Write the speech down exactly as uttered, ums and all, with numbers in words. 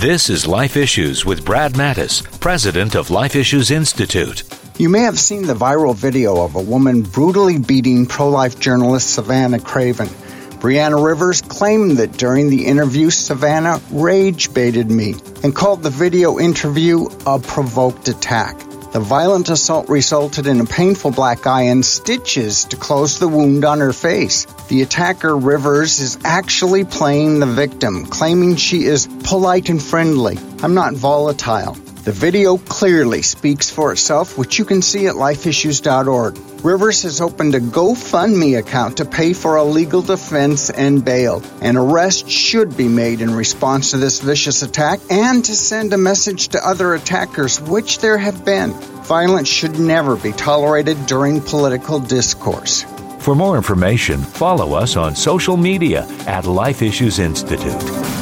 This is Life Issues with Brad Mattis, president of Life Issues Institute. You may have seen the viral video of a woman brutally beating pro-life journalist Savannah Craven. Brianna Rivers claimed that during the interview, Savannah rage-baited me and called the video interview a provoked attack. The violent assault resulted in a painful black eye and stitches to close the wound on her face. The attacker, Rivers, is actually playing the victim, claiming she is polite and friendly. I'm not volatile. The video clearly speaks for itself, which you can see at life issues dot org. Rivers has opened a GoFundMe account to pay for a legal defense and bail. An arrest should be made in response to this vicious attack and to send a message to other attackers, which there have been. Violence should never be tolerated during political discourse. For more information, follow us on social media at Life Issues Institute.